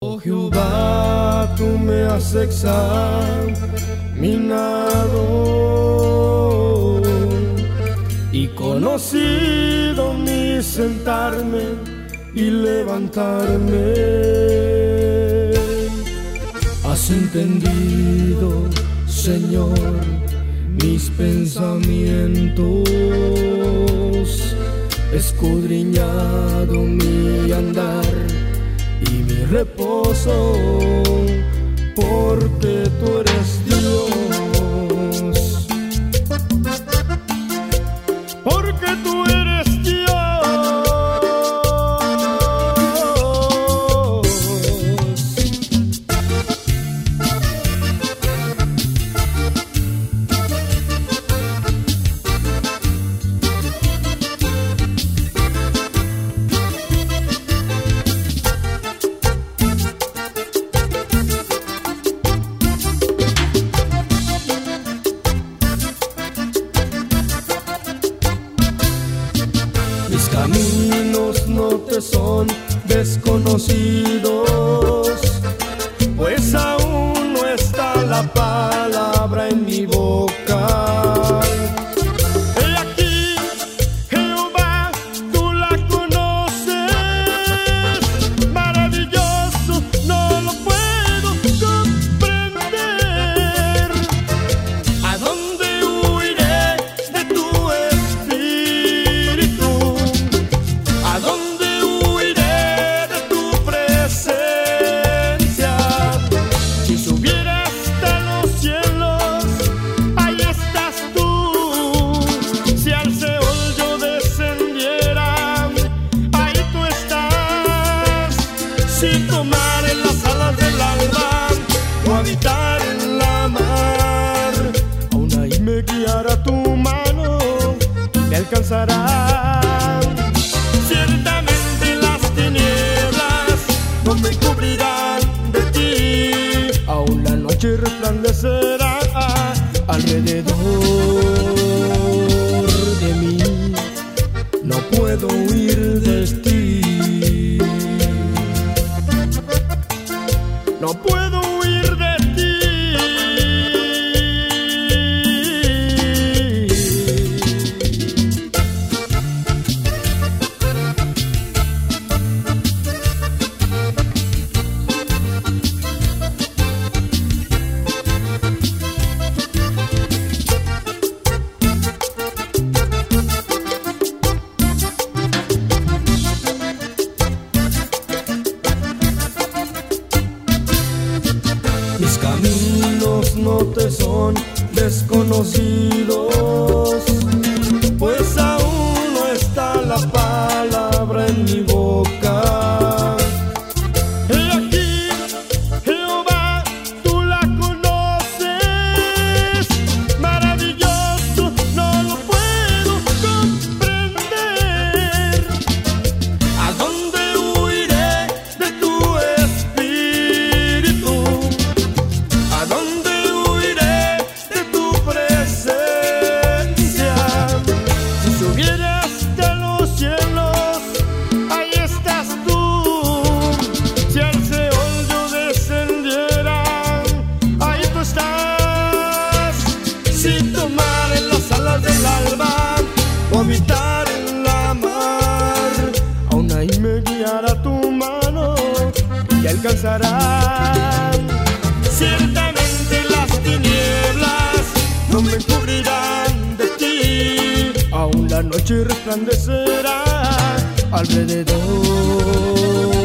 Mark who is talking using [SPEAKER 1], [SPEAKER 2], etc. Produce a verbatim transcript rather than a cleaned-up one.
[SPEAKER 1] Oh Jehová, tú me has examinado y conocido mi sentarme y levantarme. Has entendido, Señor, mis pensamientos, escudriñado mi andar y mi reposo, porque tú eres Dios, porque tú eres Dios. Mis caminos no te son desconocidos, pues aún no está la palabra en mi boca. He aquí, Jehová, tú la conoces, maravilloso, no lo puedo comprender. ¿A dónde huiré de tu espíritu? ¿A dónde huiré de tu presencia? Si subiera hasta los cielos, ahí estás tú. Si al Seol yo descendiera, ahí tú estás. Si tomare las alas del alba o habitar en la mar, aún ahí me guiará tu mano, me alcanzará. Ciertamente las tinieblas no me cubrirán de ti, aún la noche resplandecerá alrededor de mí. No puedo huir de ti, no puedo huir de ti. Mis caminos no te son desconocidos, pues aún no está la palabra en mi boca. He aquí, Jehová, tú la conoces, maravilloso, no lo puedo comprender. ¿A dónde huiré de tu espíritu? ¿A dónde huiré de tu presencia? Si subiera hasta los cielos, ahí estás tú. Si al Seol yo descendiera, ahí tú estás. Si tomare las alas del alba o habitar en la mar, aún ahí me guiará tu mano y alcanzará. Ciertamente las tinieblas no me cubrirán de ti, aún la noche resplandecerá alrededor.